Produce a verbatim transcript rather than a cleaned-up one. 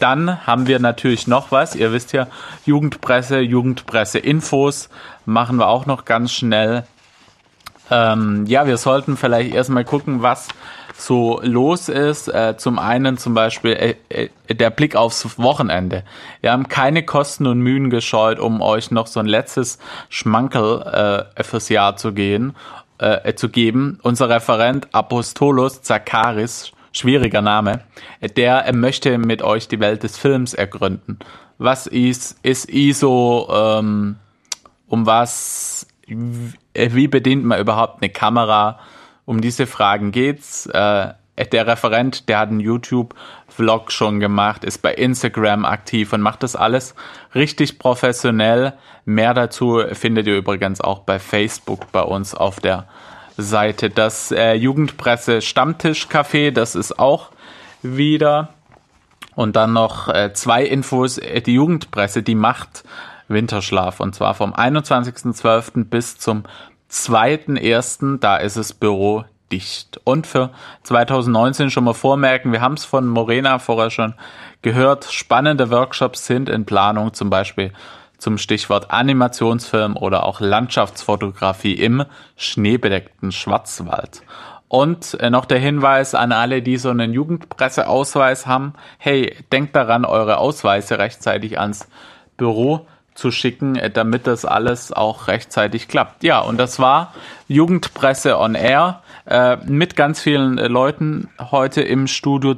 Dann haben wir natürlich noch was. Ihr wisst ja, Jugendpresse, Jugendpresse-Infos machen wir auch noch ganz schnell. Ähm, ja, wir sollten vielleicht erstmal gucken, was so los ist. Äh, zum einen zum Beispiel äh, äh, der Blick aufs Wochenende. Wir haben keine Kosten und Mühen gescheut, um euch noch so ein letztes Schmankerl äh, fürs Jahr zu gehen, äh, zu geben. Unser Referent Apostolos Zakaris, schwieriger Name, der äh, möchte mit euch die Welt des Films ergründen. Was ist, ist I S O, ähm, um was, wie bedient man überhaupt eine Kamera? Um diese Fragen geht's. Äh, der Referent, der hat einen YouTube-Vlog schon gemacht, ist bei Instagram aktiv und macht das alles richtig professionell. Mehr dazu findet ihr übrigens auch bei Facebook bei uns auf der Seite. Das äh, Jugendpresse Stammtischcafé, das ist auch wieder. Und dann noch äh, zwei Infos. Die Jugendpresse, die macht Winterschlaf. Und zwar vom einundzwanzigsten zwölften bis zum zweiten ersten Da ist das Büro dicht. Und für zwanzig neunzehn schon mal vormerken, wir haben es von Morena vorher schon gehört, spannende Workshops sind in Planung, zum Beispiel zum Stichwort Animationsfilm oder auch Landschaftsfotografie im schneebedeckten Schwarzwald. Und noch der Hinweis an alle, die so einen Jugendpresseausweis haben, hey, denkt daran, eure Ausweise rechtzeitig ans Büro zu schicken, damit das alles auch rechtzeitig klappt. Ja, und das war Jugendpresse on Air äh, mit ganz vielen äh, Leuten heute im Studio.